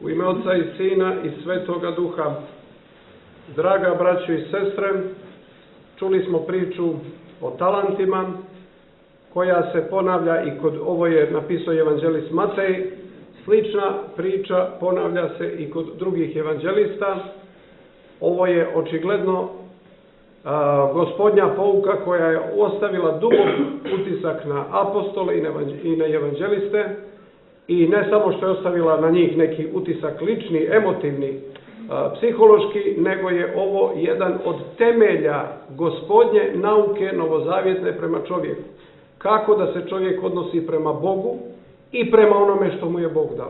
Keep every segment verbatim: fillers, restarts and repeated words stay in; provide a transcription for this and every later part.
U ime Oca i Sina i Svetoga Duha. Draga braćo i sestre, čuli smo priču o talentima, koja se ponavlja i kod, ovo je napisao evanđelist Matej, slična priča ponavlja se i kod drugih evanđelista. Ovo je očigledno a, gospodnja pouka koja je ostavila dubok utisak na apostole i na, i na evanđeliste, i ne samo što je ostavila na njih neki utisak lični, emotivni, a, psihološki, nego je ovo jedan od temelja gospodnje nauke novozavjetne prema čovjeku. Kako da se čovjek odnosi prema Bogu i prema onome što mu je Bog dao.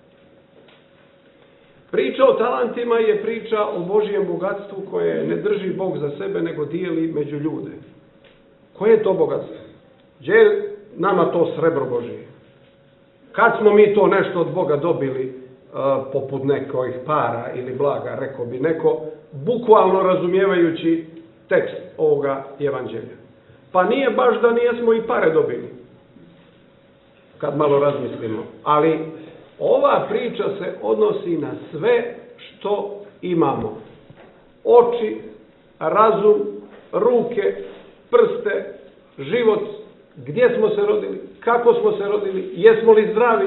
Priča o talentima je priča o Božjem bogatstvu koje ne drži Bog za sebe, nego dijeli među ljude. Koje je to bogatstvo? Gdje je nama to srebro Božije? Kad smo mi to nešto od Boga dobili, uh, poput nekojih para ili blaga, rekao bi neko, bukvalno razumijevajući tekst ovoga evanđelja? Pa nije baš da nijesmo i pare dobili, kad malo razmislimo. Ali ova priča se odnosi na sve što imamo. Oči, razum, ruke, prste, život, gdje smo se rodili, kako smo se rodili, jesmo li zdravi.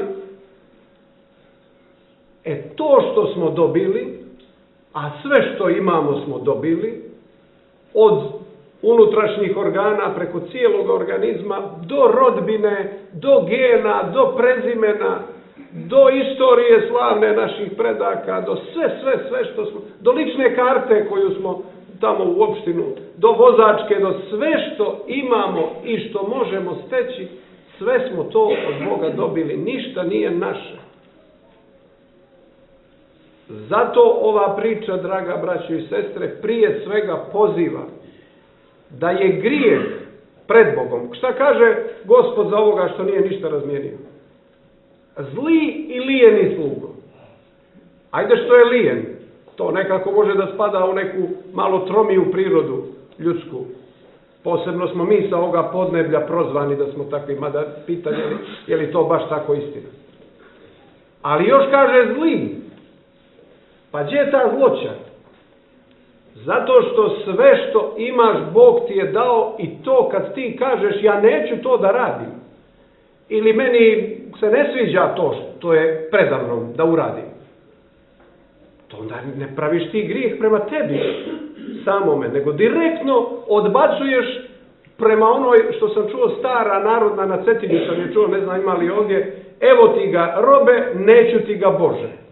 E to što smo dobili, a sve što imamo smo dobili, od unutrašnjih organa preko cijelog organizma, do rodbine, do gena, do prezimena, do istorije slavne naših predaka, do sve, sve, sve što smo, do lične karte koju smo tamo u opštinu, do vozačke, do sve što imamo i što možemo steći, sve smo to od Boga dobili, ništa nije naše. Zato ova priča, draga braćo i sestre, prije svega poziva da je grijeh pred Bogom. Šta kaže Gospod za ovoga što nije ništa razmijenio? Zli i lijeni slugo. Ajde što je lijen, to nekako može da spada u neku malo tromiju prirodu ljudsku. Posebno smo mi sa ovoga podneblja prozvani da smo takvi, mada pitanje je, je li to baš tako istina. Ali još kaže zli. Pa gdje je ta zloća? Zato što sve što imaš Bog ti je dao, i to kad ti kažeš ja neću to da radim, ili meni se ne sviđa to što je predamnom da uradim, to onda ne praviš ti grijeh prema tebi samome, nego direktno odbacuješ prema onoj što sam čuo, stara narodna, na Cetinju sam je čuo, ne znam ima li ovdje, evo ti ga robe, neću ti ga Bože.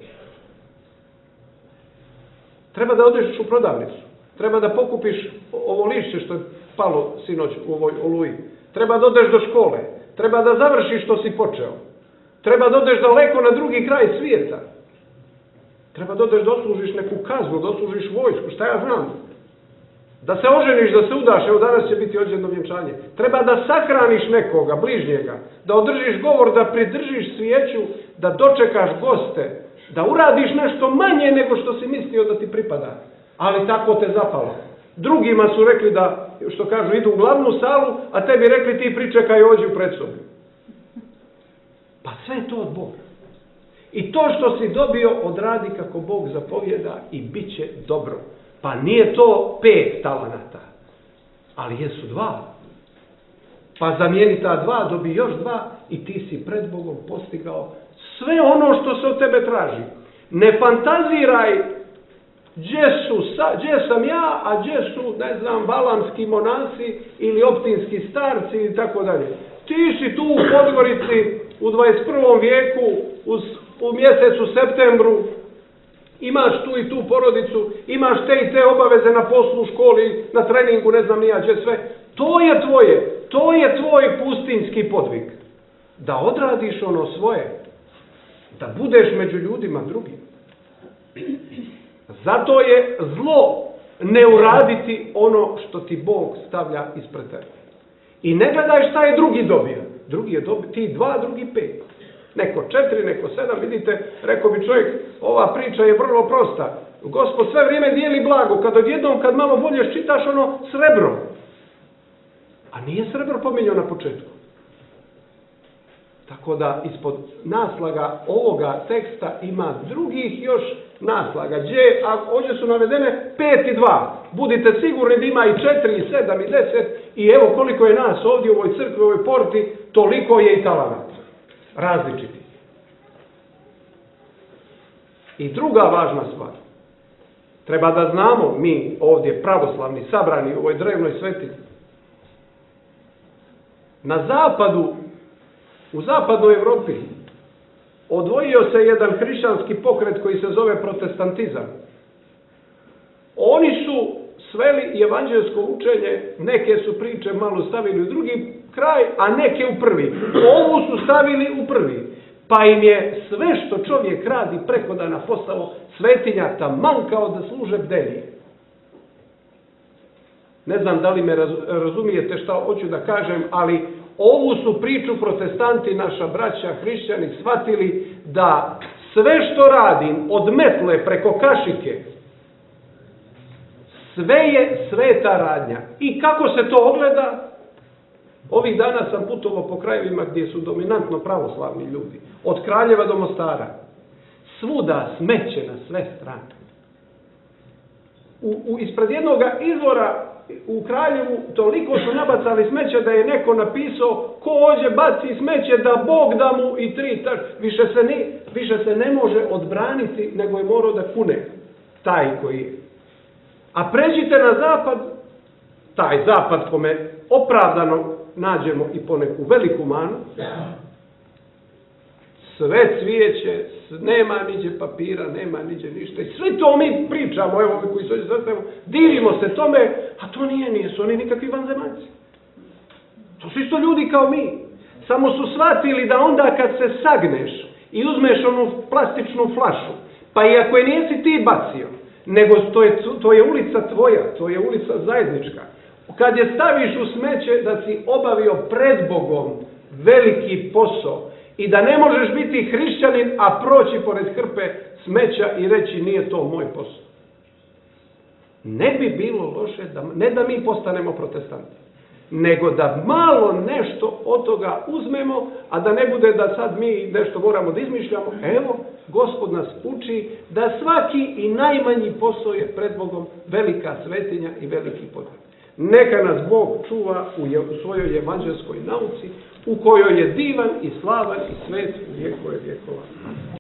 Treba da odeš u prodavnicu. Treba da pokupiš ovo lišće što je palo sinoć u ovoj oluji. Treba da odeš do škole. Treba da završiš što si počeo. Treba da odeš daleko na drugi kraj svijeta. Treba da odeš da odslužiš neku kaznu, da odslužiš vojsku, šta ja znam. Da se oženiš, da se udaš, evo danas će biti odjedno vjenčanje. Treba da sahraniš nekoga, bližnjega, da održiš govor, da pridržiš svijeću, da dočekaš goste, da uradiš nešto manje nego što si mislio da ti pripada. Ali tako te zapalo. Drugima su rekli da, što kažu, idu u glavnu salu, a tebi rekli ti pričekaj ođi u predsobu. Pa sve je to od Boga. I to što si dobio odradi kako Bog zapovjeda i bit će dobro. Pa nije to pet talenata, ali jesu dva. Pa zamijeni ta dva, dobi još dva i ti si pred Bogom postigao sve ono što se od tebe traži. Ne fantaziraj gdje, su, gdje sam ja, a gdje su, ne znam, balamski monasi ili optinski starci i tako dalje. Ti si tu u Podgorici u dvadeset prvom vijeku, u, u mjesecu septembru, imaš tu i tu porodicu, imaš te i te obaveze na poslu, u školi, na treningu, ne znam ni ja gdje sve. To je tvoje, to je tvoj pustinski podvig. Da odradiš ono svoje. Da budeš među ljudima drugim. Zato je zlo ne uraditi ono što ti Bog stavlja ispred tebe. I ne gledaj šta je drugi dobio. Drugi je dobio, ti dva, drugi pet. Neko četiri, neko sedam, vidite, rekao bi čovjek, ova priča je vrlo prosta. Gospod sve vrijeme dijeli blago, kad odjednom, kad malo bolje čitaš ono srebro. A nije srebro pominjao na početku. Tako da ispod naslaga ovoga teksta ima drugih još naslaga. Gdje, a ovdje su navedene pet i dva. Budite sigurni da ima i četiri, i sedam, i deset. I evo koliko je nas ovdje u ovoj crkvi, u ovoj porti, toliko je i talenata. Različiti. I druga važna stvar. Treba da znamo mi ovdje pravoslavni, sabrani u ovoj drevnoj svetini. Na zapadu, u zapadnoj Evropi, odvojio se jedan hrišćanski pokret koji se zove protestantizam. Oni su sveli evanđelsko učenje, neke su priče malo stavili u drugi kraj, a neke u prvi. Ovu su stavili u prvi. Pa im je sve što čovjek radi preko dana postalo svetinja taman kao da služe bdenije. Ne znam da li me razumijete šta hoću da kažem, ali ovu su priču protestanti, naša braća, hrišćani, shvatili da sve što radim, od metle preko kašike, sve je sveta radnja. I kako se to ogleda? Ovih dana sam putovao po krajevima gdje su dominantno pravoslavni ljudi. Od Kraljeva do Mostara. Svuda smeće na sve strane. U, u, ispred jednog izvora u Kraljevu toliko su nabacali smeće da je neko napisao ko ođe baci smeće da Bog da mu i tri tač. Više se ne, više se ne može odbraniti nego je morao da kune taj koji je. A pređite na zapad, taj zapad kome opravdano nađemo i poneku veliku manu, sve cvijeće, nema niđe papira, nema niđe ništa. I sve to mi pričamo, evo ovi koji se ovdje sastavimo, divimo se tome, a to nije, nije su oni nikakvi vanzemaljci. To su isto ljudi kao mi. Samo su shvatili da onda kad se sagneš i uzmeš onu plastičnu flašu, pa i ako je nisi ti bacio, nego to je, to je ulica tvoja, to je ulica zajednička. Kad je staviš u smeće da si obavio pred Bogom veliki posao i da ne možeš biti hrišćanin, a proći pored hrpe smeća i reći nije to moj posao. Ne bi bilo loše, da, ne da mi postanemo protestanti, nego da malo nešto od toga uzmemo, a da ne bude da sad mi nešto moramo da izmišljamo. Evo, Gospod nas uči da svaki i najmanji posao je pred Bogom velika svetinja i veliki podvig. Neka nas Bog čuva u svojoj evanđelskoj nauci, u kojoj je divan i slavan i svet u vjekove vjekova.